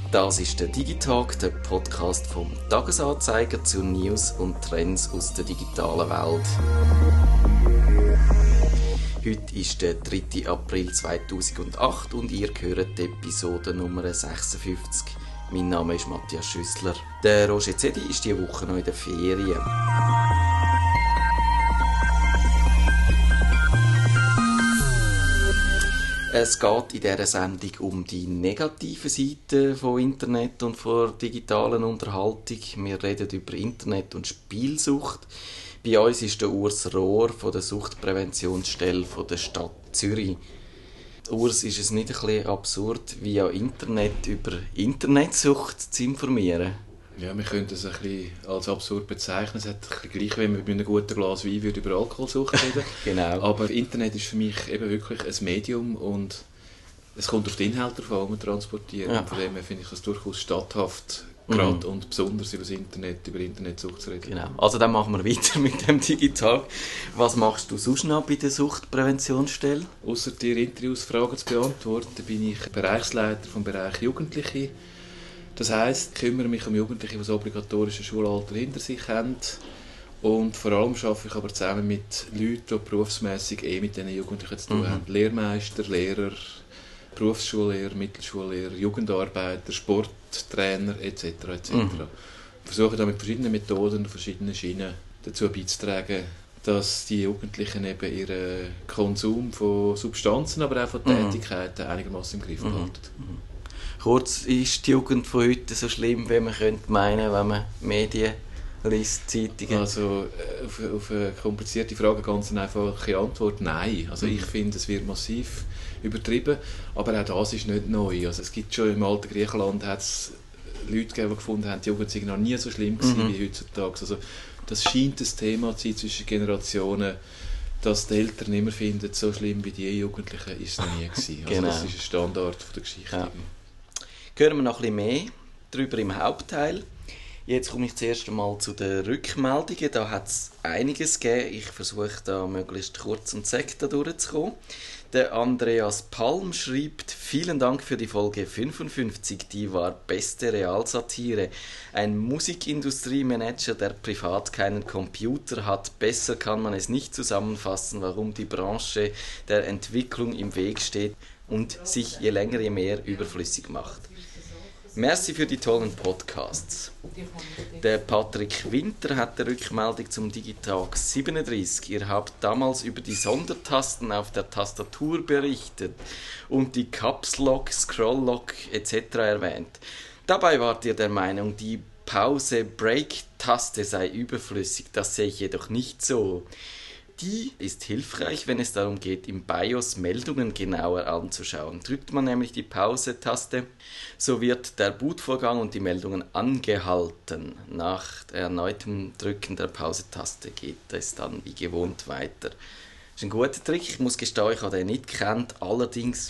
Das ist der Digitalk, der Podcast vom Tagesanzeiger zu News und Trends aus der digitalen Welt. Heute ist der 3. April 2008 und ihr hört die Episode Nummer 56. Mein Name ist Matthias Schüssler. Der Roger Zedi ist diese Woche noch in der Ferien. Es geht in dieser Sendung um die negativen Seiten von Internet und von digitalen Unterhaltung. Wir reden über Internet und Spielsucht. Bei uns ist der Urs Rohr von der Suchtpräventionsstelle von der Stadt Zürich. Urs, ist es nicht ein bisschen absurd, via Internet über Internetsucht zu informieren? Ja, wir können das ein bisschen als absurd bezeichnen. Es ist ein bisschen gleich, wenn man mit einem guten Glas Wein über Alkoholsucht reden. Genau. Aber Internet ist für mich eben wirklich ein Medium und es kommt auf die Inhalte drauf an, die man transportiert. Ja. Und von dem her finde ich es durchaus statthaft, gerade und besonders über Internetsucht zu reden. Genau. Also dann machen wir weiter mit dem Digital. Was machst du sonst noch bei der Suchtpräventionsstelle? Ausser dir Interviewsfragen zu beantworten, bin ich Bereichsleiter vom Bereich Jugendliche. Das heisst, ich kümmere mich um Jugendliche, die das obligatorische Schulalter hinter sich haben. Und vor allem arbeite ich aber zusammen mit Leuten, die berufsmässig mit diesen Jugendlichen zu tun haben. Lehrmeister, Lehrer, Berufsschullehrer, Mittelschullehrer, Jugendarbeiter, Sporttrainer etc. etc. Ich versuche da mit verschiedenen Methoden und verschiedenen Schienen dazu beizutragen, dass die Jugendlichen eben ihren Konsum von Substanzen, aber auch von Tätigkeiten einigermaßen im Griff behalten. Kurz, ist die Jugend von heute so schlimm, wie man könnte meinen, wenn man Medien liest, Zeitungen? Also auf eine komplizierte Frage ganz eine einfache Antwort: Nein. Also ich finde, es wird massiv übertrieben, aber auch das ist nicht neu. Also es gibt schon im alten Griechenland hat's Leute gegeben, die gefunden haben, die Jugend sei noch nie so schlimm gewesen wie heutzutage. Also das scheint ein Thema zu sein zwischen Generationen, dass die Eltern immer finden, so schlimm wie die Jugendlichen ist es noch nie gewesen. Also Genau. Das ist ein Standard von der Geschichte. Ja. Hören wir noch ein bisschen mehr darüber im Hauptteil. Jetzt komme ich zuerst einmal zu den Rückmeldungen. Da hat es einiges gegeben. Ich versuche da möglichst kurz und zack da durchzukommen. Der Andreas Palm schreibt: Vielen Dank für die Folge 55, die war beste Realsatire. Ein Musikindustriemanager, der privat keinen Computer hat. Besser kann man es nicht zusammenfassen, warum die Branche der Entwicklung im Weg steht und sich je länger je mehr überflüssig macht. Merci für die tollen Podcasts. Der Patrick Winter hat eine Rückmeldung zum Digitalk 37. Ihr habt damals über die Sondertasten auf der Tastatur berichtet und die Caps Lock, Scroll Lock etc. erwähnt. Dabei wart ihr der Meinung, die Pause-Break-Taste sei überflüssig. Das sehe ich jedoch nicht so. Die ist hilfreich, wenn es darum geht, im BIOS Meldungen genauer anzuschauen. Drückt man nämlich die Pause-Taste, so wird der Bootvorgang und die Meldungen angehalten. Nach erneutem Drücken der Pause-Taste geht es dann wie gewohnt weiter. Das ist ein guter Trick, ich muss gestehen, ich habe den nicht gekannt. Allerdings,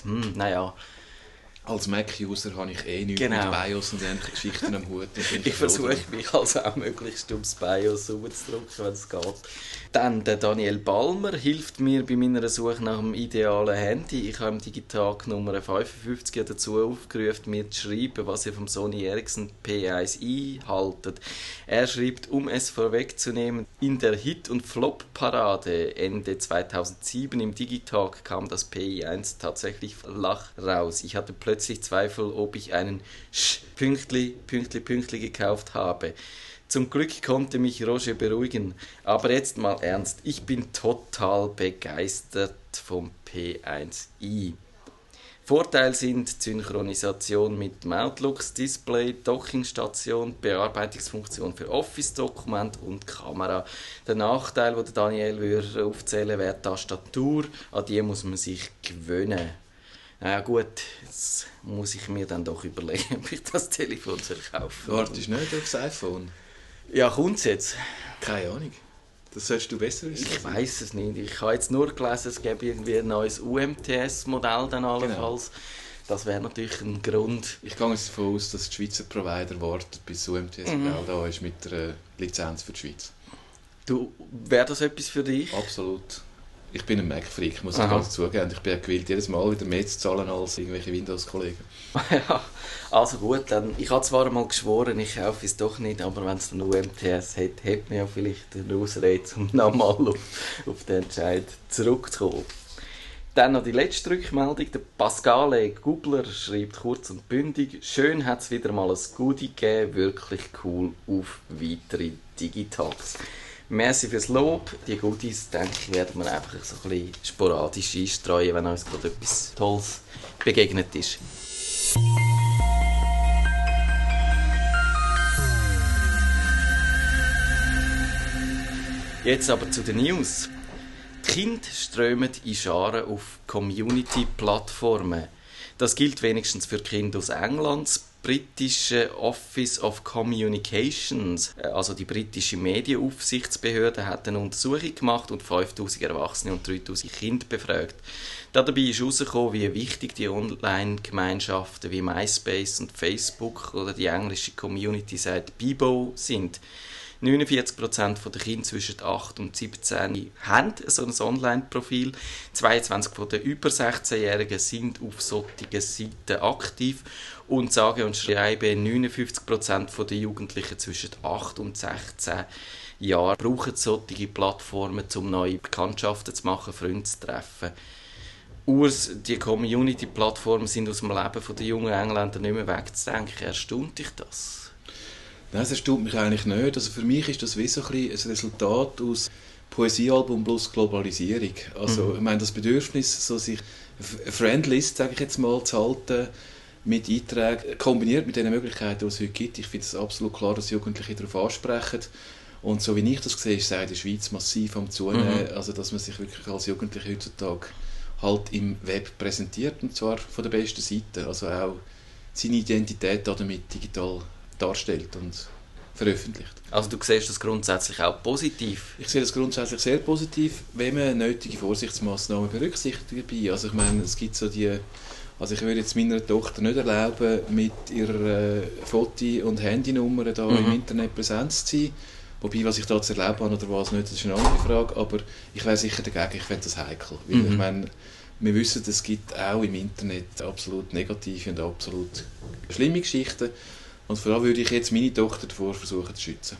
Als Mac-User habe ich nichts mit BIOS und ähnlichen Geschichten am Hut. Ich versuche mich also auch möglichst ums BIOS rumzudrücken, wenn es geht. Dann der Daniel Balmer hilft mir bei meiner Suche nach dem idealen Handy. Ich habe im Digitalk Nummer 55 dazu aufgerufen, mir zu schreiben, was ihr vom Sony Ericsson P1i haltet. Er schreibt, um es vorwegzunehmen, in der Hit- und Flop-Parade Ende 2007 im Digitalk kam das P1 tatsächlich flach raus. Ich hatte plötzlich Zweifel, ob ich einen Pünktli gekauft habe. Zum Glück konnte mich Roger beruhigen. Aber jetzt mal ernst, ich bin total begeistert vom P1i. Vorteile sind Synchronisation mit Outlooks, Display, Dockingstation, Bearbeitungsfunktion für Office-Dokument und Kamera. Der Nachteil, den Daniel aufzählen würde, wäre die Tastatur. An die muss man sich gewöhnen. Na ja, gut, jetzt muss ich mir dann doch überlegen, ob ich das Telefon kaufen soll. Wartest du nicht aufs iPhone? Ja, kommt's jetzt? Keine Ahnung. Das solltest du besser wissen. Ich weiss es nicht. Ich habe jetzt nur gelesen, es gäbe irgendwie ein neues UMTS-Modell dann allenfalls. Genau. Das wäre natürlich ein Grund. Ich gehe jetzt davon aus, dass die Schweizer Provider warten, bis das UMTS-Modell da ist mit der Lizenz für die Schweiz. Wäre das etwas für dich? Absolut. Ich bin ein Mac-Freak, muss ich ganz zugeben. Ich bin ja gewillt, jedes Mal wieder mehr zu zahlen als irgendwelche Windows-Kollegen. Ja, also gut, dann, ich habe zwar einmal geschworen, ich kaufe es doch nicht, aber wenn es dann UMTS hat, hat man ja vielleicht eine Ausrede, um nochmal auf den Entscheid zurückzukommen. Dann noch die letzte Rückmeldung. Der Pascale Gubler schreibt kurz und bündig: Schön hat es wieder mal ein Goodie gegeben, wirklich cool, auf weitere Digitags. Merci fürs Lob. Die Goodies, denke ich, werden wir einfach so ein bisschen sporadisch einstreuen, wenn uns gerade etwas Tolles begegnet ist. Jetzt aber zu den News. Die Kinder strömen in Scharen auf Community-Plattformen. Das gilt wenigstens für Kinder aus England. Das britische Office of Communications, also die britische Medienaufsichtsbehörde, hat eine Untersuchung gemacht und 5000 Erwachsene und 3000 Kinder befragt. Dabei ist herausgekommen, wie wichtig die Online-Gemeinschaften wie MySpace und Facebook oder die englische Community-Seite Bebo sind. 49% der Kinder zwischen 8 und 17 haben so ein Online-Profil. 22% der über 16-Jährigen sind auf solchen Seiten aktiv. Und sage und schreibe, 59% der Jugendlichen zwischen 8 und 16 Jahren brauchen solche Plattformen, um neue Bekanntschaften zu machen, Freunde zu treffen. Die Community-Plattformen sind aus dem Leben der jungen Engländer nicht mehr wegzudenken. Erstaunt dich das? Nein, das erstaunt mich eigentlich nicht. Also für mich ist das wie so ein Resultat aus Poesiealbum plus Globalisierung. Also ich meine, das Bedürfnis, so sich eine Friendlist, sage ich jetzt mal, zu halten, mit Einträgen, kombiniert mit den Möglichkeiten, die es heute gibt. Ich finde es absolut klar, dass Jugendliche darauf ansprechen. Und so wie ich das sehe, ist es auch in der Schweiz massiv am Zunehmen. Also dass man sich wirklich als Jugendliche heutzutage halt im Web präsentiert, und zwar von der besten Seite. Also auch seine Identität damit digital darstellt und veröffentlicht. Also du siehst das grundsätzlich auch positiv? Ich sehe das grundsätzlich sehr positiv, wenn man nötige Vorsichtsmaßnahmen berücksichtigt dabei. Also ich meine, es gibt so die... Also ich würde jetzt meiner Tochter nicht erlauben, mit ihrer Foto- und Handynummer da im Internet präsent zu sein. Wobei, was ich da zu erlauben habe oder was nicht, das ist eine andere Frage. Aber ich wäre sicher dagegen, ich fände das heikel. Weil ich meine, wir wissen, es gibt auch im Internet absolut negative und absolut schlimme Geschichten. Und vor allem würde ich jetzt meine Tochter davor versuchen zu schützen.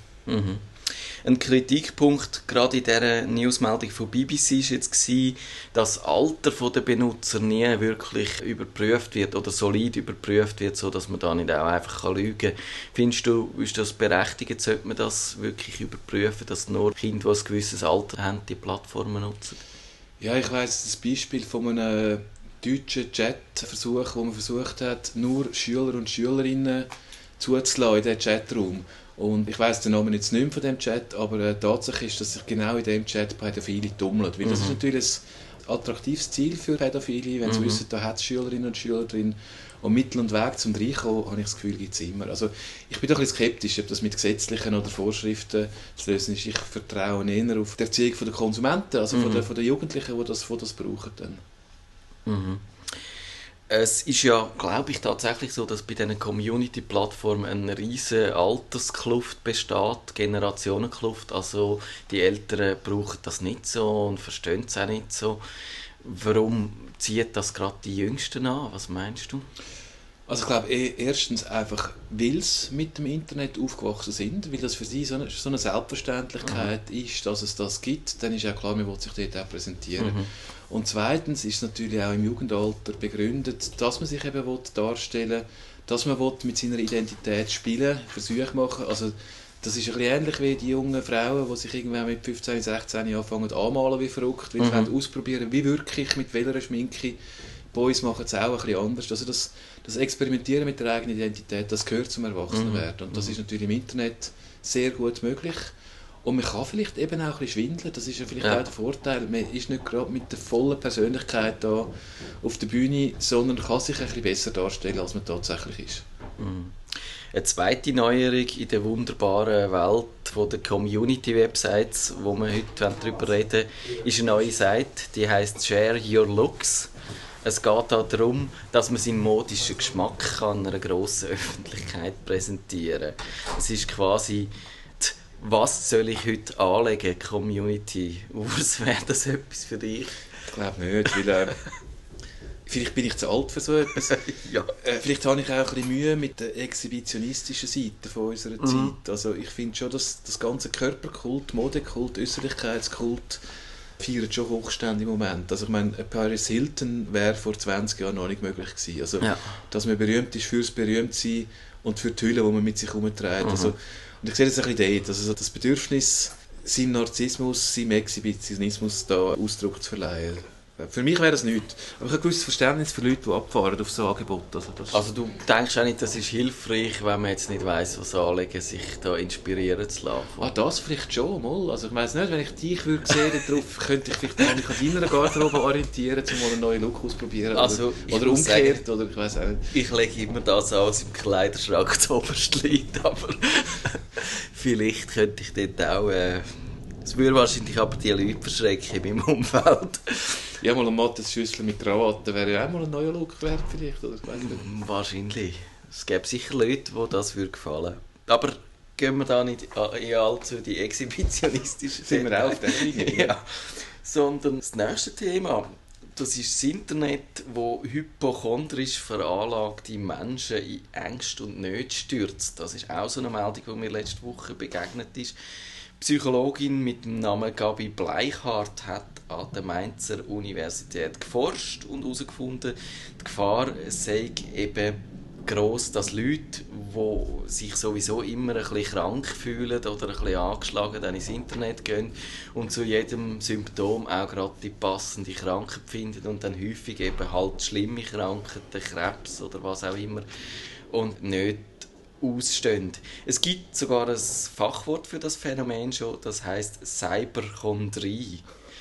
Ein Kritikpunkt gerade in dieser Newsmeldung von BBC war jetzt, dass das Alter der Benutzer nie wirklich überprüft wird oder solid überprüft wird, sodass man da nicht auch einfach lügen kann. Findest du, ist das berechtigt? Sollte man das wirklich überprüfen, dass nur Kinder, die ein gewisses Alter haben, die Plattformen nutzen? Ja, ich weiss das Beispiel von einem deutschen Chatversuch, wo man versucht hat, nur Schüler und Schülerinnen zuzulassen in diesen Chatraum. Und ich weiss den Namen jetzt nicht mehr von diesem Chat, aber Tatsache ist, dass sich genau in diesem Chat Pädophile tummeln. Weil das ist natürlich ein attraktives Ziel für Pädophile, wenn sie wissen, da hat es Schülerinnen und Schüler drin. Und Mittel und Weg zum Reinkommen, habe ich das Gefühl, gibt es immer. Also ich bin doch ein bisschen skeptisch, ob das mit gesetzlichen oder Vorschriften zu lösen ist. Ich vertraue eher auf die Erziehung der Konsumenten, also von den Jugendlichen, die das brauchen. Dann. Es ist ja, glaube ich, tatsächlich so, dass bei diesen Community-Plattformen eine riesige Alterskluft besteht, Generationenkluft. Also die Älteren brauchen das nicht so und verstehen es auch nicht so. Warum zieht das gerade die Jüngsten an? Was meinst du? Also ich glaube, erstens einfach, weil sie mit dem Internet aufgewachsen sind, weil das für sie so eine Selbstverständlichkeit ist, dass es das gibt, dann ist auch klar, man will sich dort auch präsentieren. Und zweitens ist es natürlich auch im Jugendalter begründet, dass man sich eben darstellen will, dass man mit seiner Identität spielen, Versuche machen. Also das ist ein bisschen ähnlich wie die jungen Frauen, die sich irgendwann mit 15, 16 Jahren anfangen anmalen wie verrückt, weil sie ausprobieren, wie wirklich, mit welcher Schminke. Boys machen es auch ein bisschen anders. Also das Experimentieren mit der eigenen Identität, das gehört zum Erwachsenenwerden. Und das ist natürlich im Internet sehr gut möglich. Und man kann vielleicht eben auch ein bisschen schwindeln. Das ist ja vielleicht auch der Vorteil. Man ist nicht gerade mit der vollen Persönlichkeit da auf der Bühne, sondern kann sich ein bisschen besser darstellen, als man tatsächlich ist. Eine zweite Neuerung in der wunderbaren Welt der Community-Websites, wo wir heute darüber reden, ist eine neue Seite, die heisst Share Your Looks. Es geht auch darum, dass man seinen modischen Geschmack einer grossen Öffentlichkeit präsentieren kann. Es ist quasi Was soll ich heute anlegen, Community? Was wäre das etwas für dich? Ich glaube nicht, weil vielleicht bin ich zu alt für so etwas. Ja. Vielleicht habe ich auch ein bisschen Mühe mit der exhibitionistischen Seite von unserer Zeit. Also ich finde schon, dass das ganze Körperkult, Modekult, Äußerlichkeitskult feiert schon Hochstände im Moment. Also ich meine, Paris Hilton wäre vor 20 Jahren noch nicht möglich gewesen. Also, dass man berühmt ist fürs Berühmtsein und für die Hülle, die man mit sich herumträgt. Also, und ich sehe das ein bisschen dort, also das Bedürfnis, seinem Narzissmus, seinem Exhibitionismus da Ausdruck zu verleihen. Für mich wäre das nichts. Aber ich habe ein gewisses Verständnis für Leute, die abfahren auf so Angebote. Also du denkst auch nicht, das ist hilfreich, wenn man jetzt nicht weiss, was anlegen, sich da inspirieren zu lassen? Das vielleicht schon, mal. Also ich weiss nicht, wenn ich dich würde sehen darauf, könnte ich vielleicht mich an deiner Garderobe orientieren, um mal einen neuen Look auszuprobieren. Also, oder umgekehrt, sagen, oder ich weiss auch nicht. Ich lege immer das an, was im Kleiderschrank zuoberst liegt, aber vielleicht könnte ich dort auch... Es würde wahrscheinlich aber die Leute verschrecken in meinem Umfeld. Ja, mal ein mattes Schüssel mit Krawatte wäre ja auch mal ein neuer Look wert vielleicht, oder? Ich weiss nicht. Wahrscheinlich. Es gäbe sicher Leute, die das würde gefallen. Aber gehen wir da nicht in allzu die exhibitionistischen Sind wir auch auf der Linie? Ja. Sondern das nächste Thema, das ist das Internet, wo hypochondrisch veranlagte Menschen in Ängste und Nöte stürzt. Das ist auch so eine Meldung, die mir letzte Woche begegnet ist. Psychologin mit dem Namen Gabi Bleichhardt hat an der Mainzer Universität geforscht und herausgefunden, die Gefahr sei eben gross, dass Leute, die sich sowieso immer ein bisschen krank fühlen oder ein bisschen angeschlagen, dann ins Internet gehen und zu jedem Symptom auch gerade die passende Krankheit finden und dann häufig eben halt schlimme Krankheiten, Krebs oder was auch immer und nicht ausstehen. Es gibt sogar ein Fachwort für das Phänomen schon, das heisst Cyberchondrie.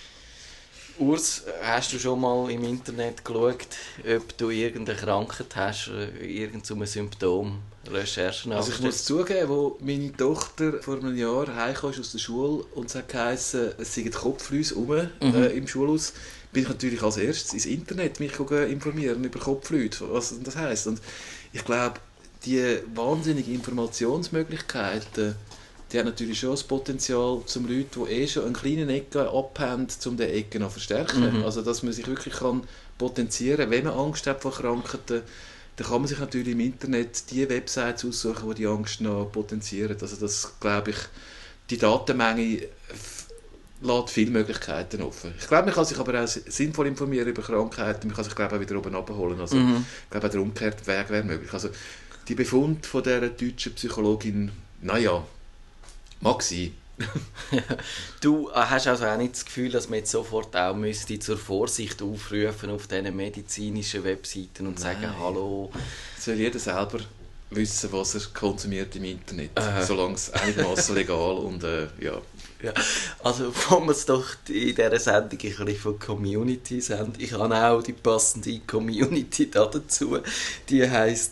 Urs, hast du schon mal im Internet geschaut, ob du irgendeine Krankheit hast, irgendein Symptom, Recherchen Also ich muss zugeben, als meine Tochter vor einem Jahr heimkam aus der Schule und es heisst, es seien Kopfläuse im Schulhaus, bin ich natürlich als erstes ins Internet mich informieren über Kopfläuse, was das heisst. Und ich glaube, die wahnsinnigen Informationsmöglichkeiten, die haben natürlich schon das Potenzial, zum Leute, die schon einen kleinen Ecke abhängen, um diese Ecke noch zu verstärken. Also, dass man sich wirklich potenzieren kann, wenn man Angst hat vor Krankheiten, dann kann man sich natürlich im Internet die Websites aussuchen, die die Angst noch potenzieren. Also, das glaube ich, die Datenmenge lässt viele Möglichkeiten offen. Ich glaube, man kann sich aber auch sinnvoll informieren über Krankheiten, man kann sich, glaube ich, auch wieder oben abholen. Also, ich glaube, auch der umgekehrte Weg wäre möglich. Also, die Befunde von dieser deutschen Psychologin, naja, mag sein. Du hast also auch nicht das Gefühl, dass man jetzt sofort auch müsste zur Vorsicht aufrufen auf diesen medizinischen Webseiten und sagen, hallo. Soll jeder selber wissen, was er konsumiert im Internet, solange es einigermaßen legal und ja. Also wollen wir es doch in dieser Sendung ein bisschen von Communities haben. Ich habe auch die passende Community dazu. Die heisst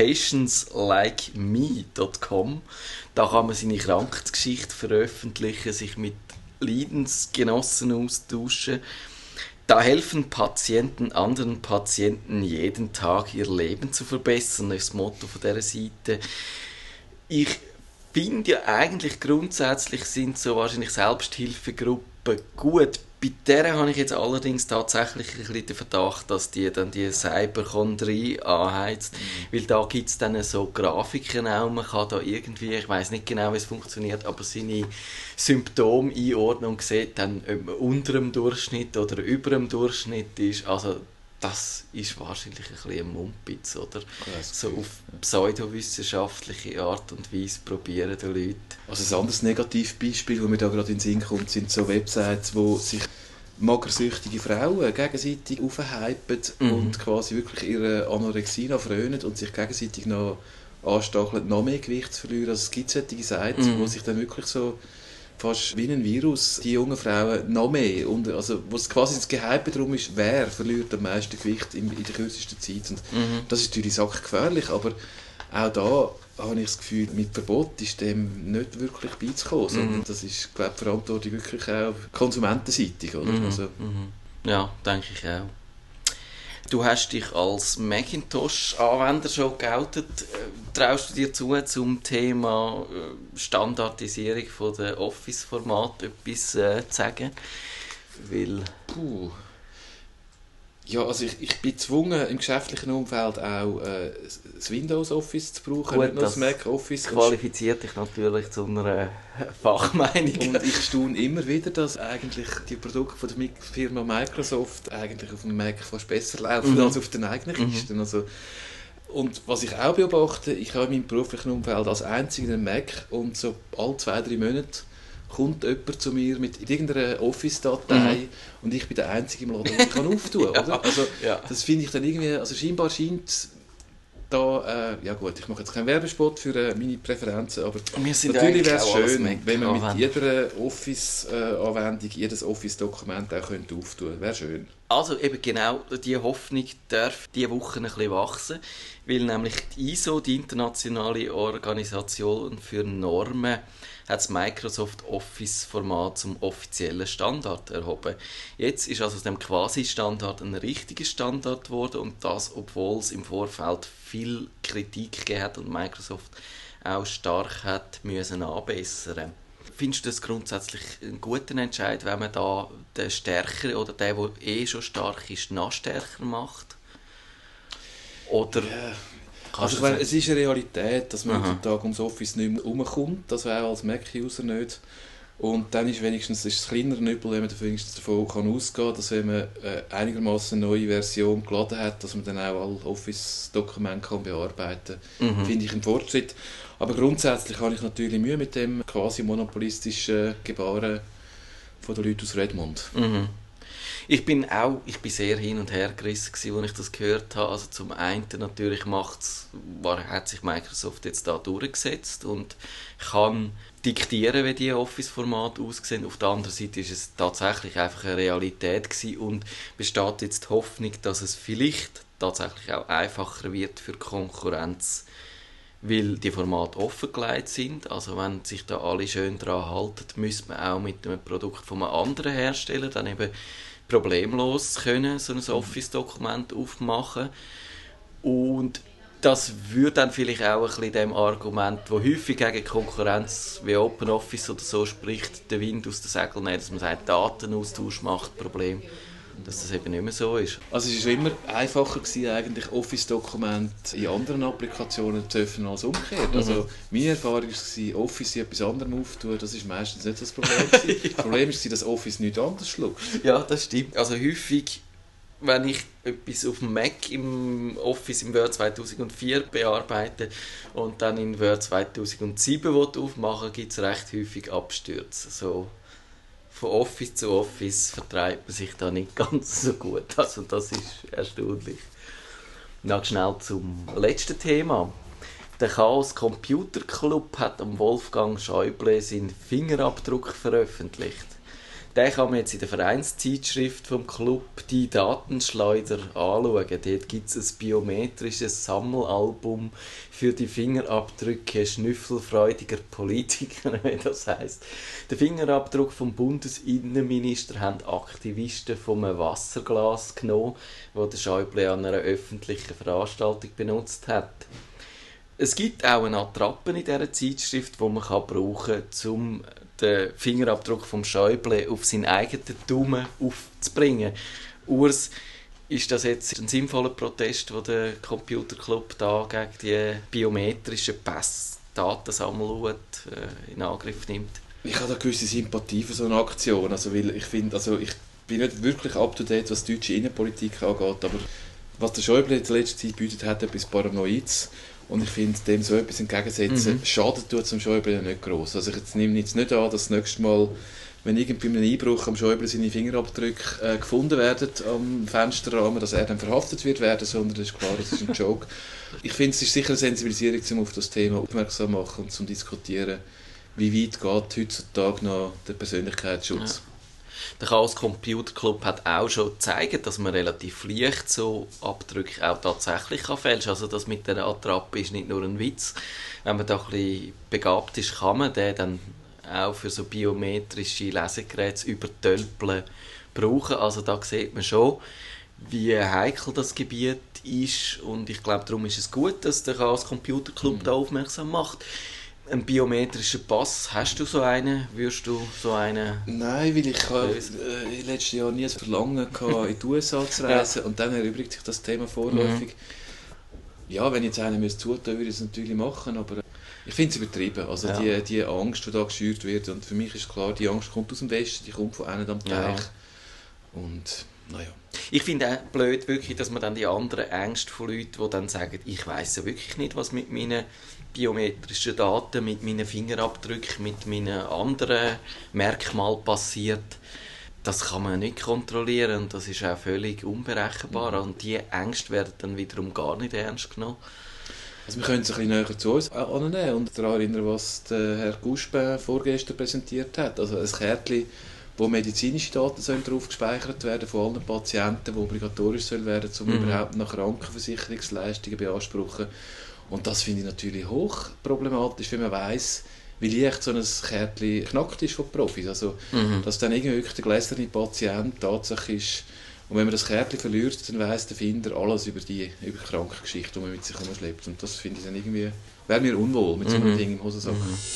patientslikeme.com. Da kann man seine Krankheitsgeschichte veröffentlichen, sich mit Leidensgenossen austauschen. Da helfen Patienten anderen Patienten jeden Tag ihr Leben zu verbessern, das ist das Motto von dieser Seite. Ich finde ja eigentlich grundsätzlich sind so wahrscheinlich Selbsthilfegruppen gut. Bei der habe ich jetzt allerdings tatsächlich ein bisschen den Verdacht, dass die dann die Cyberchondrie anheizt. Weil da gibt es dann so Grafiken auch, man kann da irgendwie, ich weiss nicht genau, wie es funktioniert, aber seine Symptomeinordnung sieht dann, ob man unter dem Durchschnitt oder über dem Durchschnitt ist. Also das ist wahrscheinlich ein bisschen ein Mumpitz, oder? So auf pseudowissenschaftliche Art und Weise probieren die Leute. Also ein anderes Negativbeispiel, das mir da gerade in den Sinn kommt, sind so Websites, wo sich magersüchtige Frauen gegenseitig aufhypen und quasi wirklich ihre Anorexie noch frönen und sich gegenseitig noch anstacheln, noch mehr Gewicht zu verlieren. Also es gibt solche Seiten, wo sich dann wirklich so fast wie ein Virus die jungen Frauen noch mehr, also wo es quasi das Gehype darum ist, wer verliert am meisten Gewicht in der kürzesten Zeit. Und das ist natürlich sachgefährlich, aber auch da habe ich das Gefühl, mit Verbot ist dem nicht wirklich beizukommen, sondern das ist, glaube ich, die Verantwortung wirklich auch konsumentenseitig. Oder? Also, Ja, denke ich auch. Du hast dich als Macintosh-Anwender schon geoutet. Traust du dir zu, zum Thema Standardisierung von der Office-Format etwas zu sagen? Weil... Puh. Ja, also ich bin gezwungen, im geschäftlichen Umfeld auch das Windows Office zu brauchen, Gut, nicht nur das Mac Office. Qualifiziert dich natürlich zu einer Fachmeinung. Und ich staune immer wieder, dass eigentlich die Produkte von der Firma Microsoft eigentlich auf dem Mac fast besser laufen als auf den eigenen Kisten. Also, und was ich auch beobachte, ich habe in meinem beruflichen Umfeld als einziger einen Mac und so alle 2-3 Monate kommt jemand zu mir mit irgendeiner Office-Datei und ich bin der Einzige im Laden, der ich auftun kann. Oder? Also, das finde ich dann irgendwie, also scheinbar scheint da, ja gut, ich mache jetzt keinen Werbespot für meine Präferenzen, aber natürlich wäre es schön, wenn man mit jeder Office-Anwendung jedes Office-Dokument auch könnte auftun könnte. Wäre schön. Also eben genau, diese Hoffnung darf diese Woche ein bisschen wachsen, weil nämlich die ISO, die internationale Organisation für Normen, hat das Microsoft Office-Format zum offiziellen Standard erhoben. Jetzt ist also aus dem Quasi-Standard ein richtiger Standard geworden und das, obwohl es im Vorfeld viel Kritik gegeben hat und Microsoft auch stark hat müssen anbessern. Findest du das grundsätzlich einen guten Entscheid, wenn man da den Stärkeren oder den, der schon stark ist, noch stärker macht? Oder... Yeah. Also ich meine, es ist eine Realität, dass man heutzutage ums Office nicht mehr herumkommt, das wäre als Mac-User nicht. Und dann ist es kleinere Übel, wenn man wenigstens davon ausgehen kann, dass wenn man einigermaßen eine neue Version geladen hat, dass man dann auch alle Office-Dokumente bearbeiten kann. Finde ich einen Fortschritt. Aber grundsätzlich habe ich natürlich Mühe mit dem quasi monopolistischen Gebaren von den Leuten aus Redmond. Ich bin sehr hin und her gerissen, als ich das gehört habe. Also zum einen natürlich hat sich Microsoft jetzt da durchgesetzt und kann diktieren, wie die Office-Formate aussehen. Auf der anderen Seite ist es tatsächlich einfach eine Realität gewesen und besteht jetzt die Hoffnung, dass es vielleicht tatsächlich auch einfacher wird für die Konkurrenz, weil die Formate offengelegt sind. Also wenn sich da alle schön daran halten, müsste man auch mit einem Produkt von einem anderen Hersteller dann eben problemlos können so ein Office-Dokument aufmachen. Und das würde dann vielleicht auch ein bisschen dem Argument, das häufig gegen Konkurrenz wie OpenOffice oder so spricht, den Wind aus den Segeln nehmen, dass man sagt, Datenaustausch macht Problem, dass das eben nicht mehr so ist. Also es war immer einfacher gewesen, eigentlich Office-Dokumente in anderen Applikationen zu öffnen als umgekehrt. Also meine Erfahrung war, Office in etwas anderem aufzutun, das ist meistens nicht das Problem. Das Problem war, dass Office nichts anderes schluckt. Ja, das stimmt. Also häufig, wenn ich etwas auf dem Mac im Office im Word 2004 bearbeite und dann in Word 2007 aufmachen will, gibt es recht häufig Abstürze. So von Office zu Office vertreibt man sich da nicht ganz so gut. Also das ist erstaunlich. Noch schnell zum letzten Thema. Der Chaos Computer Club hat am Wolfgang Schäuble seinen Fingerabdruck veröffentlicht. Den kann man jetzt in der Vereinszeitschrift vom Club «Die Datenschleuder» anschauen. Dort gibt es ein biometrisches Sammelalbum für die Fingerabdrücke schnüffelfreudiger Politiker, wie das heisst. Den Fingerabdruck vom Bundesinnenminister haben Aktivisten von einem Wasserglas genommen, das der Schäuble an einer öffentlichen Veranstaltung benutzt hat. Es gibt auch eine Attrappe in dieser Zeitschrift, die man brauchen kann, um den Fingerabdruck vom Schäuble auf seinen eigenen Daumen aufzubringen. Urs, ist das jetzt ein sinnvoller Protest, den der Computerclub da gegen die biometrischen Datensammlungen in Angriff nimmt? Ich habe da gewisse Sympathie für so eine Aktion. Also, weil ich finde, ich bin nicht wirklich up to date, was deutsche Innenpolitik angeht, aber was der Schäuble in der letzten Zeit bietet, hat etwas Paranoides. Und ich finde, dem so etwas entgegensetzen, schadet tut zum Schäuble nicht gross. Also ich nehme jetzt nicht an, dass das nächste Mal, wenn irgendwie bei einem Einbruch am Schäuble seine Fingerabdrücke gefunden werden am Fensterrahmen, dass er dann verhaftet wird werden, sondern das ist klar, das ist ein Joke. Ich finde, es ist sicher eine Sensibilisierung, um auf das Thema aufmerksam zu machen und zu diskutieren, wie weit geht heutzutage noch der Persönlichkeitsschutz. Ja. Der Chaos Computer Club hat auch schon gezeigt, dass man relativ leicht so Abdrücke auch tatsächlich fälschen kann. Also das mit der Attrappe ist nicht nur ein Witz. Wenn man da ein bisschen begabt ist, kann man den dann auch für so biometrische Lesegeräte übertölpeln brauchen. Also da sieht man schon, wie heikel das Gebiet ist und ich glaube, darum ist es gut, dass der Chaos Computer Club da aufmerksam macht. Ein biometrischen Pass, hast du so einen? Würdest du so einen? Nein, weil ich im letzten Jahr nie das Verlangen hatte, in die USA zu reisen und dann erübrigt sich das Thema vorläufig. Ja, wenn ich jetzt einen zutun würde ich es natürlich machen, aber ich finde es übertrieben. Also die Angst, die da geschürt wird, und für mich ist klar, die Angst kommt aus dem Westen, die kommt von einem am Teich. Und naja. Ich finde auch blöd, wirklich, dass man dann die anderen Ängste von Leuten, die dann sagen, ich weiss ja wirklich nicht, was mit meinen biometrischen Daten, mit meinen Fingerabdrücken, mit meinen anderen Merkmalen passiert. Das kann man nicht kontrollieren und das ist auch völlig unberechenbar. Und die Ängste werden dann wiederum gar nicht ernst genommen. Also wir können es ein bisschen näher zu uns annehmen und daran erinnern, was der Herr Guspin vorgestern präsentiert hat. Also ein Kärtchen, wo medizinische Daten drauf gespeichert werden von allen Patienten, die obligatorisch werden, um überhaupt nach Krankenversicherungsleistungen beanspruchen. Und das finde ich natürlich hoch problematisch, wenn man weiss, wie leicht so ein Kärtchen knackt ist von Profis. Also, dass dann irgendwie der gläserne Patient Tatsache ist. Und wenn man das Kärtchen verliert, dann weiss der Finder alles über die Krankengeschichte, die man mit sich herumschleppt. Und das finde ich dann irgendwie, wäre mir unwohl mit so einem Ding im Hosensack.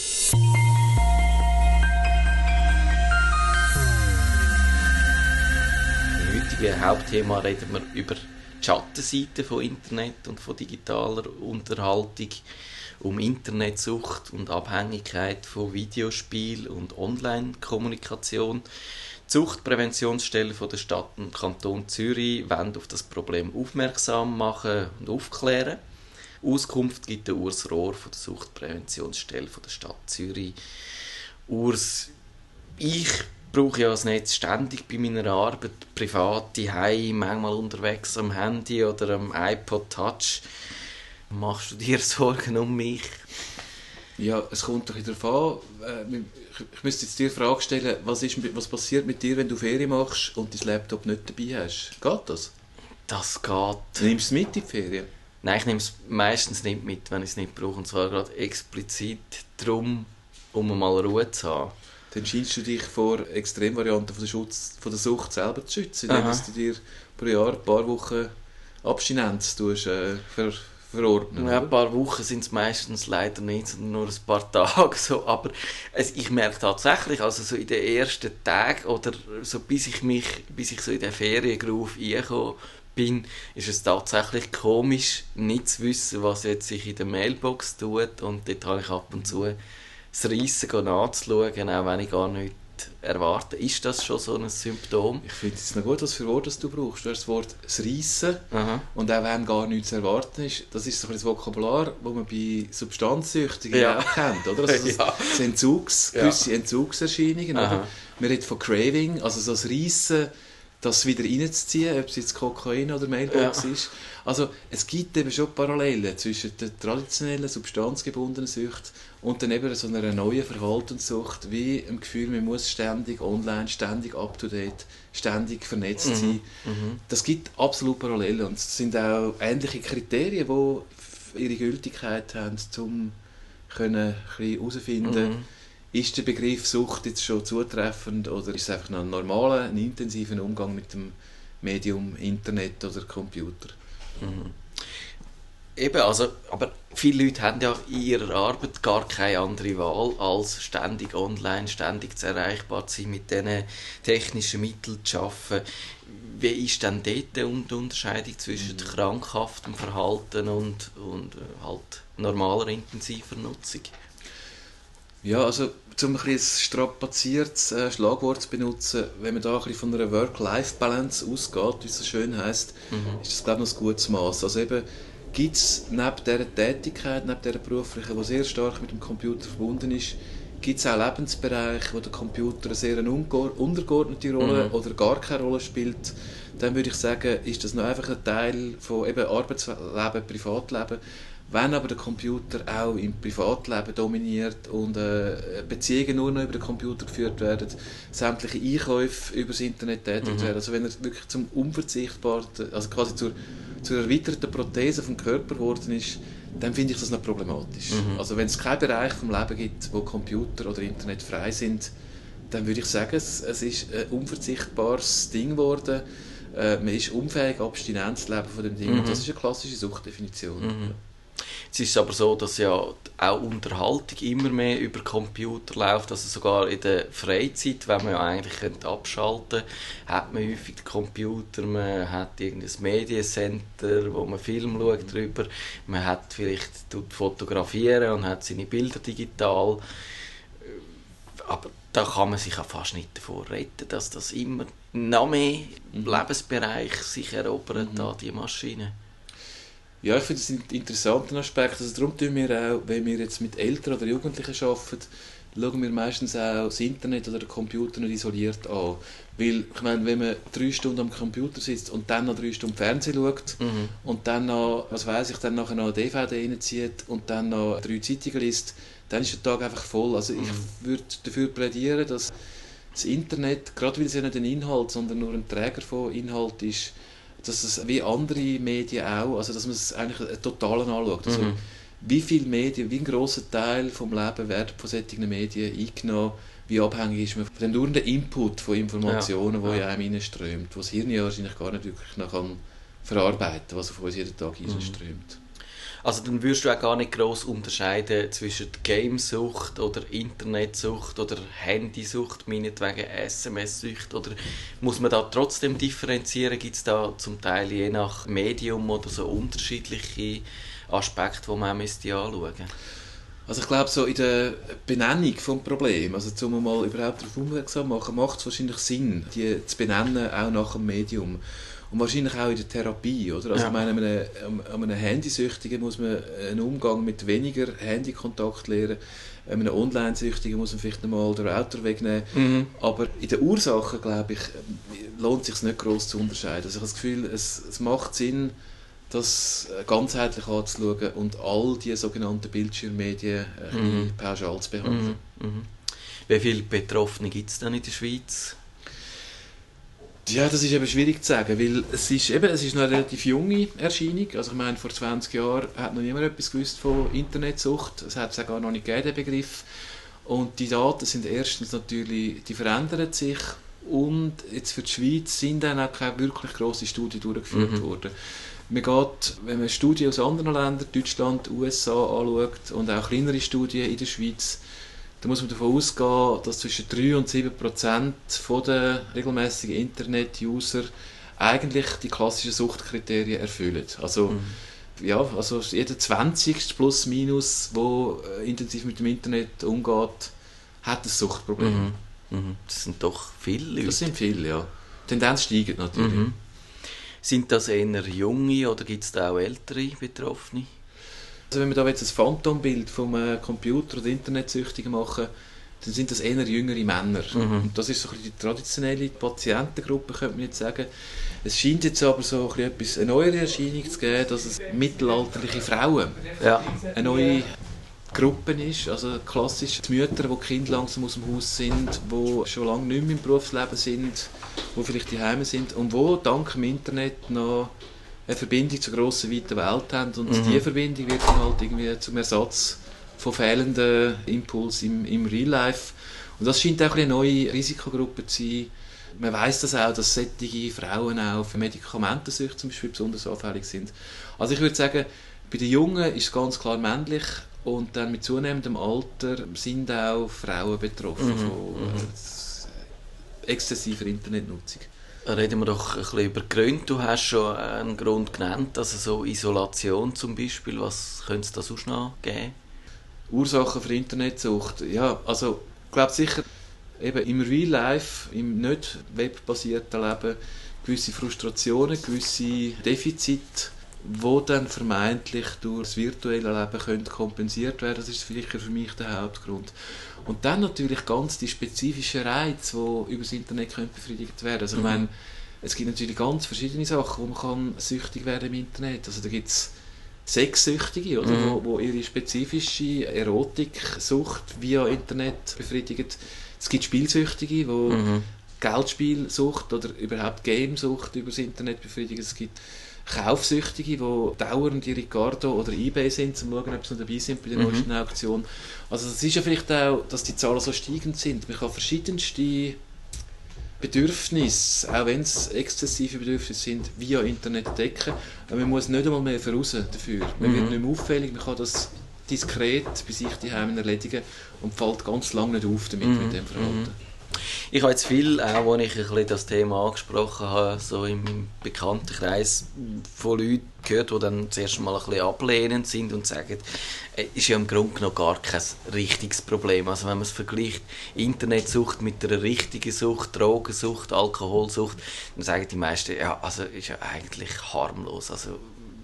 Im heutigen Hauptthema reden wir über die Schattenseiten von Internet und von digitaler Unterhaltung, um Internetsucht und Abhängigkeit von Videospielen und Online-Kommunikation. Die Suchtpräventionsstelle von der Stadt und Kanton Zürich wollen auf das Problem aufmerksam machen und aufklären. Auskunft gibt der Urs Rohr von der Suchtpräventionsstelle von der Stadt Zürich. Urs, ich brauche ja das Netz ständig bei meiner Arbeit, privat, daheim, manchmal unterwegs am Handy oder am iPod Touch. Machst du dir Sorgen um mich? Ja, es kommt doch darauf an. Ich müsste jetzt dir die Frage stellen, was passiert mit dir, wenn du Ferien machst und dein Laptop nicht dabei hast? Geht das? Das geht. Du nimmst es mit in die Ferien? Nein, ich nehme es meistens nicht mit, wenn ich es nicht brauche. Und zwar gerade explizit darum, um mal Ruhe zu haben. Dann scheinst du dich vor Extremvarianten von der Sucht selber zu schützen, indem du dir pro Jahr ein paar Wochen Abstinenz verordnen. Ja, ein paar Wochen sind es meistens leider nicht, sondern nur ein paar Tage. So. Aber ich merke tatsächlich, also so in den ersten Tagen oder so bis ich so in den Feriengroove reingekommen bin, ist es tatsächlich komisch, nicht zu wissen, was jetzt sich in der Mailbox tut. Und dort habe ich ab und zu das Reissen nachzuschauen, auch wenn ich gar nichts erwarte. Ist das schon so ein Symptom? Ich finde es noch gut, was für Wort du brauchst. Du hast das Wort «das Reissen». Und auch wenn gar nichts zu erwarten ist, das ist so ein das Vokabular, das man bei Substanzsüchtigen auch kennt. Oder? Also gewisse Entzugserscheinungen. Oder? Man redet von Craving, also so das Reissen, das wieder reinzuziehen, ob es jetzt Kokain oder Mailbox ist. Also es gibt eben schon Parallelen zwischen der traditionellen, substanzgebundenen Sucht und dann eben so einer neuen Verhaltenssucht, wie im Gefühl, man muss ständig online, ständig up-to-date, ständig vernetzt sein. Das gibt absolut Parallelen und es sind auch ähnliche Kriterien, die ihre Gültigkeit haben, um herauszufinden, ist der Begriff Sucht jetzt schon zutreffend oder ist es einfach noch ein normaler, ein intensiver Umgang mit dem Medium Internet oder Computer? Eben, also, aber viele Leute haben ja in ihrer Arbeit gar keine andere Wahl, als ständig online, ständig zu erreichbar zu sein, mit diesen technischen Mitteln zu arbeiten. Wie ist denn dort die Unterscheidung zwischen krankhaftem Verhalten und halt normaler, intensiver Nutzung? Ja, also um ein strapaziertes Schlagwort zu benutzen, wenn man da ein von einer Work-Life-Balance ausgeht, wie es so schön heisst, ist das, glaube ich, noch ein gutes Maß. Also eben, gibt es neben dieser Tätigkeit, neben dieser beruflichen, die sehr stark mit dem Computer verbunden ist, gibt es auch Lebensbereiche, wo der Computer eine sehr untergeordnete Rolle oder gar keine Rolle spielt. Dann würde ich sagen, ist das noch einfach ein Teil von eben Arbeitsleben, Privatleben. Wenn aber der Computer auch im Privatleben dominiert und Beziehungen nur noch über den Computer geführt werden, sämtliche Einkäufe über das Internet tätig werden, also wenn er wirklich zum unverzichtbaren, also quasi zur erweiterten Prothese vom Körper geworden ist, dann finde ich das noch problematisch. Also wenn es keinen Bereich vom Leben gibt, wo Computer oder Internet frei sind, dann würde ich sagen, es ist ein unverzichtbares Ding geworden. man ist unfähig, abstinent zu leben von dem Ding. Und das ist eine klassische Suchtdefinition. Ja. Es ist aber so, dass ja auch Unterhaltung immer mehr über Computer läuft, also sogar in der Freizeit, wenn man ja eigentlich abschalten könnte, hat man häufig den Computer, man hat irgendein Mediencenter, wo man Film schaut drüber, man hat vielleicht fotografieren und hat seine Bilder digital, aber da kann man sich auch fast nicht davor retten, dass das immer noch mehr Lebensbereich sich erobert, die Maschine. Ja, ich finde das einen interessanten Aspekt. Also darum tun wir auch, wenn wir jetzt mit Eltern oder Jugendlichen arbeiten, schauen wir meistens auch das Internet oder den Computer nicht isoliert an. Weil, ich meine, wenn man 3 Stunden am Computer sitzt und dann noch 3 Stunden Fernsehen schaut und dann noch, was weiss ich, dann nachher noch eine DVD reinzieht und dann noch 3 Zeitungen liest, dann ist der Tag einfach voll. Also ich würde dafür plädieren, dass das Internet, gerade weil es ja nicht ein Inhalt, sondern nur ein Träger von Inhalt ist, dass es wie andere Medien auch, also dass man es eigentlich total anschaut. Also, wie viele Medien, wie ein grosser Teil vom Leben werden von solchen Medien eingenommen, wie abhängig ist man von dem dauernden Input von Informationen, die in einem reinströmt, wo das Hirn ja wahrscheinlich gar nicht wirklich noch verarbeiten kann, was auf uns jeden Tag reinströmt. Also dann würdest du auch gar nicht gross unterscheiden zwischen Gamesucht oder Internetsucht oder Handysucht, meinetwegen SMS-Sucht, oder muss man da trotzdem differenzieren? Gibt es da zum Teil je nach Medium oder so unterschiedliche Aspekte, die man auch anschauen müsste? Also ich glaube, so in der Benennung des Problems, also um mal überhaupt darauf aufmerksam zu machen, macht es wahrscheinlich Sinn, die zu benennen, auch nach dem Medium. Und wahrscheinlich auch in der Therapie, oder? Also ich meine, an einem Handysüchtigen muss man einen Umgang mit weniger Handykontakt lernen. An einem Online-Süchtigen muss man vielleicht einmal den Router wegnehmen. Aber in den Ursachen, glaube ich, lohnt es sich nicht gross zu unterscheiden. Also ich habe das Gefühl, es macht Sinn, das ganzheitlich anzuschauen und all die sogenannten Bildschirmmedien pauschal zu behandeln. Wie viele Betroffene gibt es denn in der Schweiz? Ja, das ist eben schwierig zu sagen, weil es ist noch eine relativ junge Erscheinung. Also ich meine, vor 20 Jahren hat noch niemand etwas gewusst von Internetsucht. Es hat es auch gar noch nicht gegeben, den Begriff. Und die Daten sind erstens natürlich, die verändern sich, und jetzt für die Schweiz sind dann auch keine wirklich grosse Studien durchgeführt worden. Man geht, wenn man Studien aus anderen Ländern, Deutschland, USA anschaut und auch kleinere Studien in der Schweiz, da muss man davon ausgehen, dass zwischen 3 und 7% der regelmäßigen Internet-User eigentlich die klassischen Suchtkriterien erfüllen. Also, also jeder 20. plus minus, der intensiv mit dem Internet umgeht, hat ein Suchtproblem. Das sind doch viele Leute. Das sind viele, ja. Die Tendenz steigt natürlich. Sind das eher junge oder gibt es da auch ältere Betroffene? Also wenn wir da jetzt ein Phantombild vom Computer- oder Internetsüchtigen machen, dann sind das eher jüngere Männer. Und das ist so ein bisschen die traditionelle Patientengruppe, könnte man jetzt sagen. Es scheint jetzt aber so ein bisschen eine neue Erscheinung zu geben, dass es mittelalterliche Frauen eine neue Gruppe ist. Also klassisch die Mütter, die Kinder langsam aus dem Haus sind, die schon lange nicht mehr im Berufsleben sind, die vielleicht daheim sind und die dank dem Internet noch eine Verbindung zur grossen, weiten Welt haben. Und diese Verbindung wird dann halt irgendwie zum Ersatz von fehlenden Impulsen im Real Life. Und das scheint auch eine neue Risikogruppe zu sein. Man weiss das auch, dass solche Frauen auch für Medikamentensucht zum Beispiel besonders anfällig sind. Also ich würde sagen, bei den Jungen ist es ganz klar männlich, und dann mit zunehmendem Alter sind auch Frauen betroffen von exzessiver Internetnutzung. Reden wir doch ein bisschen über Gründe. Du hast schon einen Grund genannt, also so Isolation zum Beispiel. Was könnte es da sonst noch geben? Ursachen für Internetsucht? Ja, also ich glaube sicher eben im Real Life, im nicht webbasierten Leben, gewisse Frustrationen, gewisse Defizite, die dann vermeintlich durch das virtuelle Leben können kompensiert werden. Das ist vielleicht für mich der Hauptgrund. Und dann natürlich ganz die spezifischen Reize, die über das Internet können befriedigt werden. Also ich meine, es gibt natürlich ganz verschiedene Sachen, wo man kann süchtig werden im Internet. Also da gibt es Sexsüchtige, oder, wo ihre spezifische Erotiksucht via Internet befriedigen. Es gibt Spielsüchtige, die Geldspielsucht oder überhaupt Gamesucht über das Internet befriedigen. Es gibt Kaufsüchtige, die dauernd in Ricardo oder eBay sind, um zu schauen, ob sie noch dabei sind bei der neuesten Auktion. Also es ist ja vielleicht auch, dass die Zahlen so steigend sind. Man kann verschiedenste Bedürfnisse, auch wenn es exzessive Bedürfnisse sind, via Internet decken. Aber man muss nicht einmal mehr voraus dafür. Man wird nicht mehr auffällig, man kann das diskret bei sich daheim erledigen und fällt ganz lange nicht auf damit mit dem Verhalten. Ich habe jetzt viel, auch als ich ein bisschen das Thema angesprochen habe, so in meinem Bekanntenkreis von Leuten gehört, die dann zuerst mal ein bisschen ablehnend sind und sagen, ist ja im Grunde genommen gar kein richtiges Problem. Also wenn man es vergleicht, Internetsucht mit einer richtigen Sucht, Drogensucht, Alkoholsucht, dann sagen die meisten, ja, also ist ja eigentlich harmlos. Also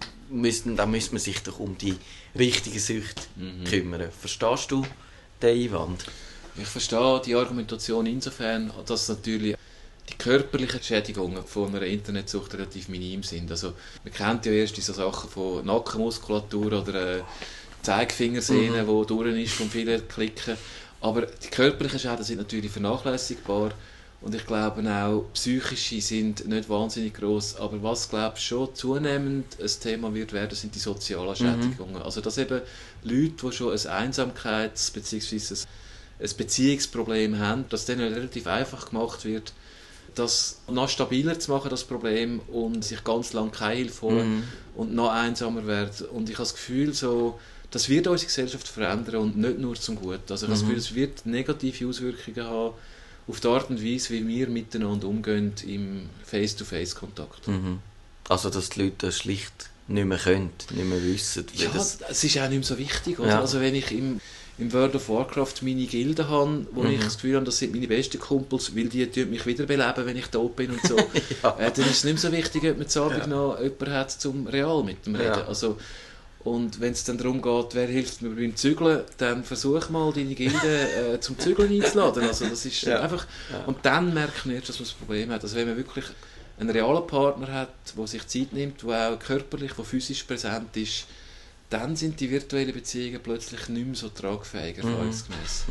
da müsste man sich doch um die richtige Sucht kümmern. Verstehst du den Einwand? Ich verstehe die Argumentation insofern, dass natürlich die körperlichen Schädigungen von einer Internetsucht relativ minim sind. Also man kennt ja erst diese Sachen von Nackenmuskulatur oder Zeigefingersehne, die durch ist von vielen Klicken. Aber die körperlichen Schäden sind natürlich vernachlässigbar. Und ich glaube auch, psychische sind nicht wahnsinnig gross. Aber was, glaube ich, schon zunehmend ein Thema wird werden, sind die sozialen Schädigungen. Also dass eben Leute, die schon ein Einsamkeits- bzw. ein Beziehungsproblem haben, dass denen relativ einfach gemacht wird, das noch stabiler zu machen, das Problem, und sich ganz lange keine Hilfe holen und noch einsamer werden. Und ich habe das Gefühl, so, das wird unsere Gesellschaft verändern und nicht nur zum Guten. Also ich habe das Gefühl, es wird negative Auswirkungen haben auf die Art und Weise, wie wir miteinander umgehen im Face-to-Face-Kontakt. Also dass die Leute das schlicht nicht mehr können, nicht mehr wissen. Ja, es ist auch nicht mehr so wichtig. Oder? Ja. Also wenn ich im World of Warcraft meine Gilde habe, wo ich das Gefühl habe, das sind meine besten Kumpels, weil die mich wiederbeleben, wenn ich tot bin und so, dann ist es nicht mehr so wichtig, ob man zu Abend noch jemanden hat, zum real mit dem reden. Also, und wenn es dann darum geht, wer hilft mir beim Zügeln, dann versuch mal, deine Gilde zum Zügeln einzuladen. Also das ist einfach... Und dann merkt man erst, dass man das Problem hat. Also wenn man wirklich einen realen Partner hat, der sich Zeit nimmt, der auch körperlich, der physisch präsent ist, dann sind die virtuellen Beziehungen plötzlich nicht mehr so tragfähig, erfahrungsgemäss.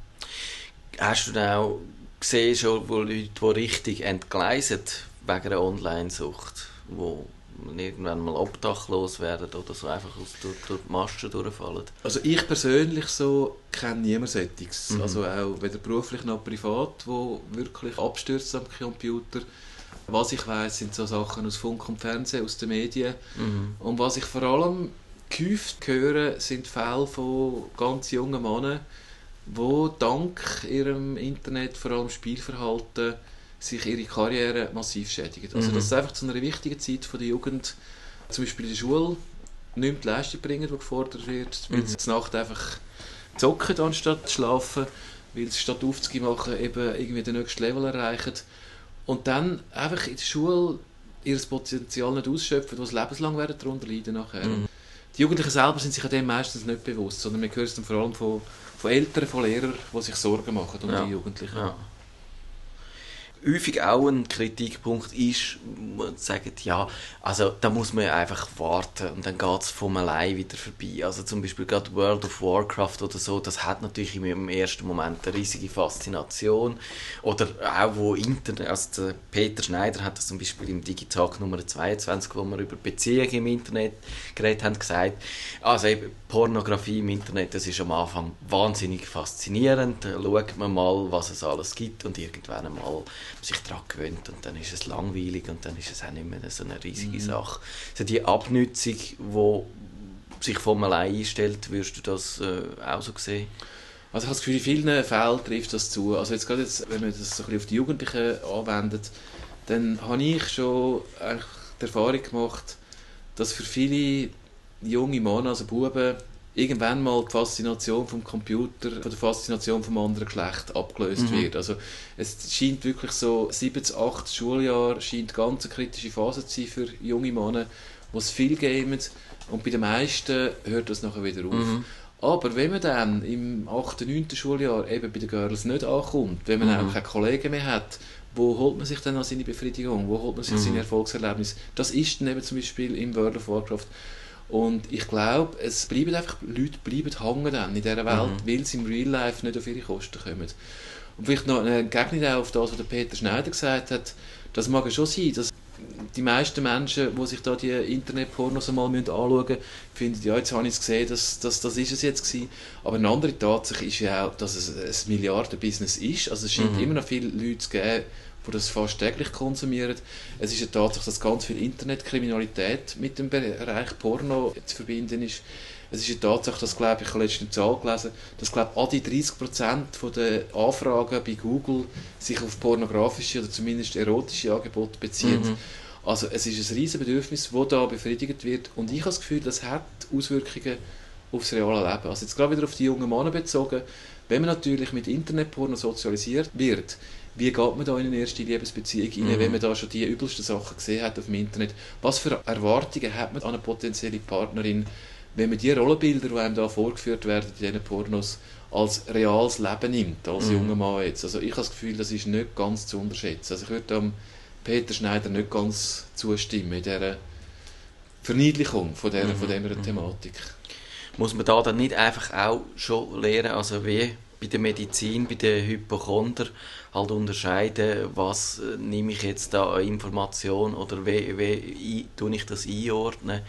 Hast du dann auch gesehen, schon, wo Leute, die richtig entgleisen wegen einer Online-Sucht, wo irgendwann mal obdachlos werden oder so einfach durch die Masten durchfallen? Also ich persönlich so kenne niemand solches. Also auch weder beruflich noch privat, wo wirklich abstürzt am Computer. Was ich weiss, sind so Sachen aus Funk und Fernsehen, aus den Medien. Und was ich vor allem gehäuft höre, sind Fälle von ganz jungen Männern, die dank ihrem Internet, vor allem Spielverhalten, sich ihre Karriere massiv schädigen. Also dass es einfach zu einer wichtigen Zeit von der Jugend, zum Beispiel in der Schule, nicht mehr die Leistung bringen, die gefordert wird, weil sie zur Nacht einfach zocken, anstatt zu schlafen, weil sie statt aufzumachen eben irgendwie den nächsten Level erreichen und dann einfach in der Schule ihr Potenzial nicht ausschöpfen, was lebenslang werden darunter leiden nachher. Die Jugendlichen selber sind sich an dem meistens nicht bewusst, sondern man hört es dann vor allem von Eltern, von Lehrern, die sich Sorgen machen um die Jugendlichen. Ja. Häufig auch ein Kritikpunkt ist, man sagt, ja, also da muss man ja einfach warten und dann geht es von allein wieder vorbei. Also zum Beispiel gerade World of Warcraft oder so, das hat natürlich im ersten Moment eine riesige Faszination. Oder auch wo Internet, also der Peter Schneider hat das zum Beispiel im Digitag Nummer 22, wo wir über Beziehungen im Internet geredet haben, gesagt, also eben Pornografie im Internet, das ist am Anfang wahnsinnig faszinierend, da schaut man mal, was es alles gibt und irgendwann einmal sich daran gewöhnt und dann ist es langweilig und dann ist es auch nicht mehr so eine riesige Sache. Also die Abnutzung, die sich von allein einstellt, würdest du das auch so sehen? Also ich habe das Gefühl, in vielen Fällen trifft das zu. Also jetzt gerade wenn man das so ein bisschen auf die Jugendlichen anwendet, dann habe ich schon eigentlich die Erfahrung gemacht, dass für viele junge Männer, also Buben, irgendwann mal die Faszination vom Computer von der Faszination vom anderen Geschlecht abgelöst wird. Also es scheint wirklich so 7. 8. Schuljahr scheint ganz eine kritische Phase zu sein für junge Männer, die es viel gamen und bei den meisten hört das nachher wieder auf. Aber wenn man dann im 8. 9. Schuljahr eben bei den Girls nicht ankommt, wenn man auch keine Kollegen mehr hat, wo holt man sich dann an seine Befriedigung, wo holt man sich seine Erfolgserlebnisse? Das ist dann eben zum Beispiel im World of Warcraft. Und ich glaube, Leute bleiben hängen dann in dieser Welt, weil sie im Real Life nicht auf ihre Kosten kommen. Und vielleicht noch eine Entgegnung auf das, was der Peter Schneider gesagt hat, das mag ja schon sein, dass die meisten Menschen, die sich da die Internetpornos einmal anschauen müssen, finden, ja, jetzt habe ich es gesehen, das ist es jetzt gewesen. Aber eine andere Tatsache ist ja auch, dass es ein Milliardenbusiness ist. Also es scheint immer noch viele Leute zu geben, die das fast täglich konsumieren. Es ist eine Tatsache, dass ganz viel Internetkriminalität mit dem Bereich Porno zu verbinden ist. Es ist eine Tatsache, dass, glaube ich habe letztens eine Zahl gelesen, dass, all die 30% der Anfragen bei Google sich auf pornografische oder zumindest erotische Angebote beziehen. Mhm. Also es ist ein riesiges Bedürfnis, das da befriedigt wird. Und ich habe das Gefühl, das hat Auswirkungen aufs reale Leben. Also jetzt gerade wieder auf die jungen Männer bezogen. Wenn man natürlich mit Internetporno sozialisiert wird, wie geht man da in eine erste Liebesbeziehung rein, wenn man da schon die übelsten Sachen gesehen hat auf dem Internet? Was für Erwartungen hat man an eine potenzielle Partnerin, wenn man die Rollenbilder, die einem da vorgeführt werden in diesen Pornos, als reales Leben nimmt, als junger Mann jetzt? Also ich habe das Gefühl, das ist nicht ganz zu unterschätzen. Also ich würde dem Peter Schneider nicht ganz zustimmen in dieser Verniedlichung von dieser Thematik. Muss man da dann nicht einfach auch schon lernen, also wie bei der Medizin, bei den Hypochondern, halt unterscheiden, was nehme ich jetzt da an Information oder wie tue ich das einordnen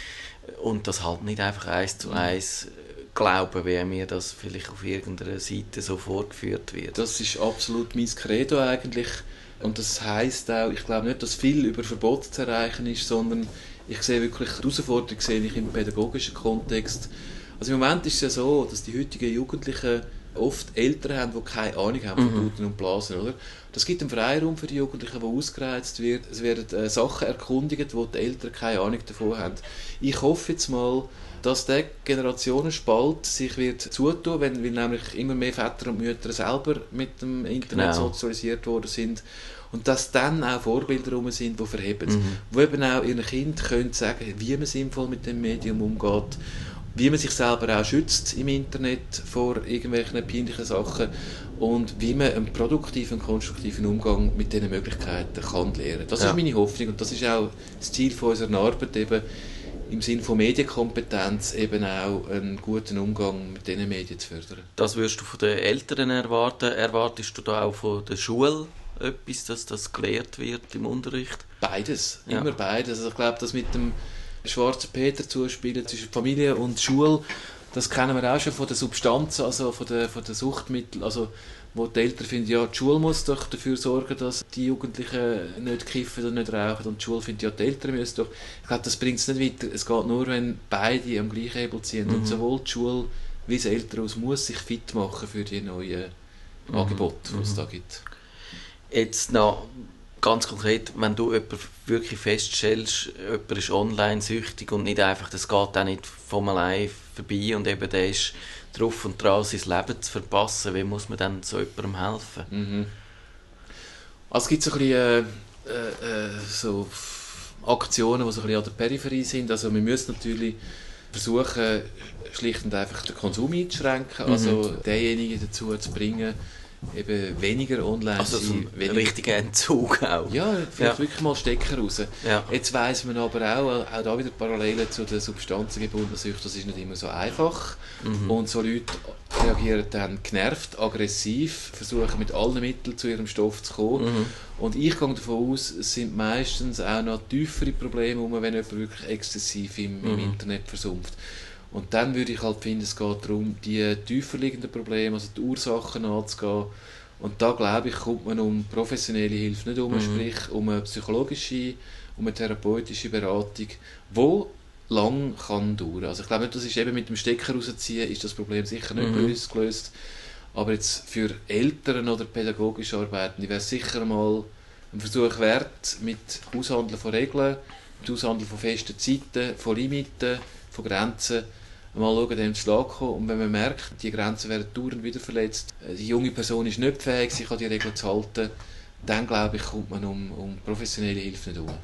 und das halt nicht einfach 1:1 glauben, wie mir das vielleicht auf irgendeiner Seite so vorgeführt wird. Das ist absolut mein Credo eigentlich und das heisst auch, ich glaube nicht, dass viel über Verbot zu erreichen ist, sondern ich sehe wirklich, die Herausforderung sehe ich im pädagogischen Kontext. Also im Moment ist es ja so, dass die heutigen Jugendlichen oft Eltern haben, die keine Ahnung haben von Bluten und Blasen. Oder? Das gibt einen Freiraum für die Jugendlichen, der ausgereizt wird. Es werden Sachen erkundigt, wo die Eltern keine Ahnung davon haben. Ich hoffe jetzt mal, dass der Generationenspalt sich wird zutun, weil nämlich immer mehr Väter und Mütter selber mit dem Internet sozialisiert worden sind. Und dass dann auch Vorbilder rum sind, die verheben. Die eben auch ihren Kindern können sagen, wie man sinnvoll mit dem Medium umgeht, wie man sich selber auch schützt im Internet vor irgendwelchen peinlichen Sachen und wie man einen produktiven, konstruktiven Umgang mit diesen Möglichkeiten kann lernen. Das ist meine Hoffnung und das ist auch das Ziel von unserer Arbeit, eben im Sinne von Medienkompetenz eben auch einen guten Umgang mit diesen Medien zu fördern. Das würdest du von den Eltern erwarten. Erwartest du da auch von der Schule etwas, dass das gelehrt wird im Unterricht? Beides, immer beides. Also ich glaube, dass mit dem schwarzen Peter zuspielen zwischen Familie und Schule, das kennen wir auch schon von den Substanzen, also von den Suchtmitteln, also wo die Eltern finden, ja, die Schule muss doch dafür sorgen, dass die Jugendlichen nicht kiffen und nicht rauchen und die Schule findet, ja, die Eltern müssen doch. Ich glaube, das bringt es nicht weiter. Es geht nur, wenn beide am gleichen Hebel ziehen. Und sowohl die Schule wie das Elternhaus muss sich fit machen für die neuen Angebote, die es da gibt. Jetzt noch ganz konkret, wenn du jemanden wirklich feststellst, jemand ist online süchtig und nicht einfach, das geht auch nicht von allein vorbei und eben der ist drauf und dran, sein Leben zu verpassen, wie muss man dann so jemandem helfen? Also es gibt so ein bisschen so Aktionen, die so ein bisschen an der Peripherie sind. Also wir müssen natürlich versuchen, schlicht und einfach den Konsum einzuschränken, also denjenigen dazu zu bringen, eben weniger online also sein. Also ein richtiger Entzug auch. Ja, vielleicht wirklich mal Stecker raus. Ja. Jetzt weiss man aber auch da wieder Parallelen zu den substanzengebundenen Süchten, das ist nicht immer so einfach. Und so Leute reagieren dann genervt, aggressiv, versuchen mit allen Mitteln zu ihrem Stoff zu kommen. Und ich gehe davon aus, es sind meistens auch noch tiefere Probleme, wenn jemand wirklich exzessiv im Internet versumpft. Und dann würde ich halt finden, es geht darum, die tiefer liegenden Probleme, also die Ursachen anzugehen. Und da, glaube ich, kommt man um professionelle Hilfe nicht um, sprich um eine psychologische, um eine therapeutische Beratung, die lang kann dauern. Also ich glaube nicht, das ist eben mit dem Stecker rausziehen, ist das Problem sicher nicht gelöst. Aber jetzt für Eltern oder pädagogische Arbeiten, wäre es sicher mal ein Versuch wert, mit Aushandeln von Regeln, mit Aushandeln von festen Zeiten, von Limiten, von Grenzen, mal schauen, dem zu schlagen kommen. Und wenn man merkt, die Grenzen werden dauernd wieder verletzt, die junge Person ist nicht fähig, sich an die Regeln zu halten, dann, glaube ich, kommt man um professionelle Hilfe nicht um.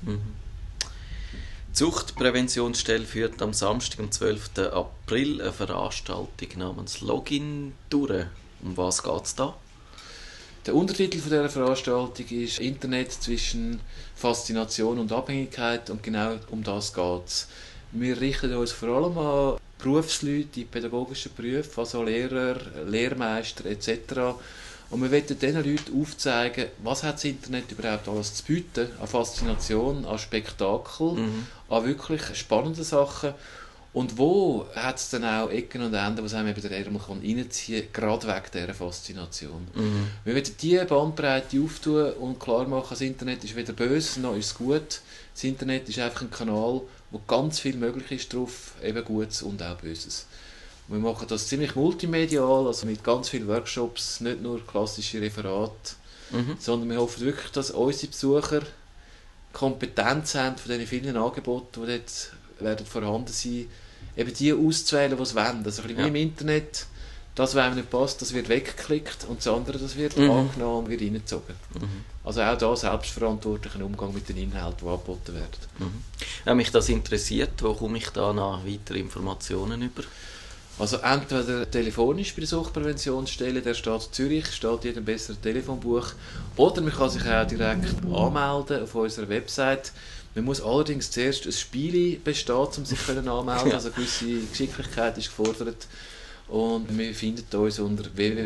Die Suchtpräventionsstelle führt am Samstag, am 12. April, eine Veranstaltung namens Login durch. Um was geht es da? Der Untertitel dieser Veranstaltung ist «Internet zwischen Faszination und Abhängigkeit» und genau um das geht es. Wir richten uns vor allem an Berufsleute in pädagogischen Berufen, also Lehrer, Lehrmeister etc. Und wir wollen diesen Leuten aufzeigen, was hat das Internet überhaupt alles zu bieten, an Faszination, an Spektakel, an wirklich spannenden Sachen. Und wo hat es dann auch Ecken und Enden, wo es einem wieder einmal reinziehen kann, gerade wegen dieser Faszination. Wir wollen diese Bandbreite auftun und klar machen, das Internet ist weder böse, noch ist es gut. Das Internet ist einfach ein Kanal, wo ganz viel möglich ist drauf, eben Gutes und auch Böses. Wir machen das ziemlich multimedial, also mit ganz vielen Workshops, nicht nur klassische Referate, sondern wir hoffen wirklich, dass unsere Besucher Kompetenz haben von den vielen Angeboten, die dort werden vorhanden sein, eben die auszuwählen, die sie wollen. Also ein bisschen wie im Internet, das, was einem nicht passt, das wird weggeklickt und das andere, das wird angenommen und wird reingezogen. Also auch da selbstverantwortlichen Umgang mit den Inhalten, die angeboten werden. Wenn mich das interessiert, wo komme ich da noch weitere Informationen über? Also entweder telefonisch bei der Suchtpräventionsstelle, der Stadt Zürich, steht jedem besser Telefonbuch, oder man kann sich auch direkt anmelden auf unserer Website. Man muss allerdings zuerst ein Spiel bestehen, um sich anmelden. Also eine gewisse Geschicklichkeit ist gefordert. Und wir finden uns unter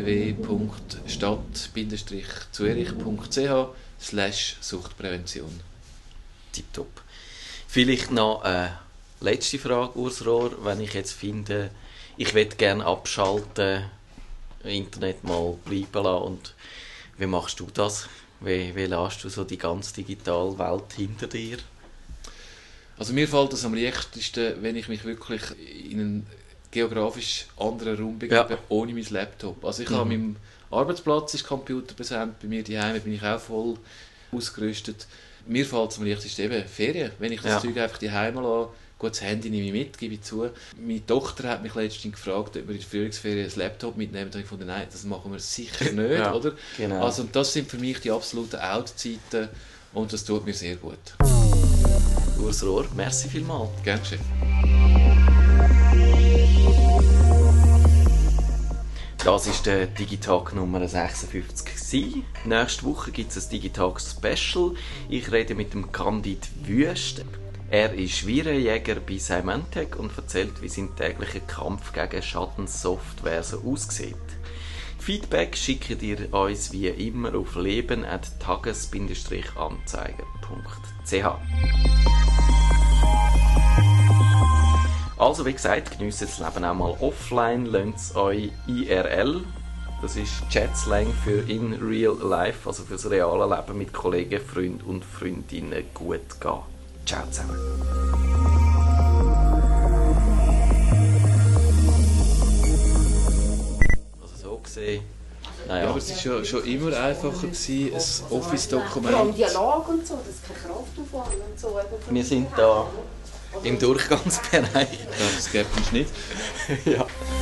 www.stadt-zurich.ch/Suchtprävention. Tipptopp. Vielleicht noch eine letzte Frage, Urs Rohr. Wenn ich jetzt finde, ich möchte gerne abschalten, Internet mal bleiben lassen. Und wie machst du das? Wie lässt du so die ganze digitale Welt hinter dir? Also mir fällt es am leichtesten, wenn ich mich wirklich in einen geografisch anderen Raum begebe, ohne mein Laptop. Also ich habe meinem Arbeitsplatz ist Computer präsent, bei mir daheim bin ich auch voll ausgerüstet. Mir fällt es am leichtesten eben Ferien, wenn ich das Zeug einfach daheim lasse. Gut, das Handy nehme ich mit, gebe ich zu. Meine Tochter hat mich letztens gefragt, ob wir in der Frühlingsferien ein Laptop mitnehmen. Da habe ich gefunden, nein, das machen wir sicher nicht, oder? Genau. Also das sind für mich die absoluten Out-Zeiten und das tut mir sehr gut. Urs Rohr, merci vielmals. Gerne geschehen. Das war der Digitalk Nummer 56. Nächste Woche gibt es ein Digitalk Special. Ich rede mit dem Candid Wüst. Er ist Virenjäger bei Symantec und erzählt, wie sein täglicher Kampf gegen Schadenssoftware so aussieht. Feedback schickt ihr uns wie immer auf leben@tages-anzeiger.ch. Also wie gesagt, genießt das Leben auch mal offline, lernt es euch IRL, das ist Chatslang für in real life, also fürs reale Leben mit Kollegen, Freunden und Freundinnen gut gehen. Ciao zusammen. Also so gesehen. Naja. Ja, aber es war schon immer einfacher, ein Office-Dokument. Vor allem Dialog und so, das ist kein Kraftaufwand und so. Wir sind da im Durchgangsbereich. Das gibt es nicht. Ja.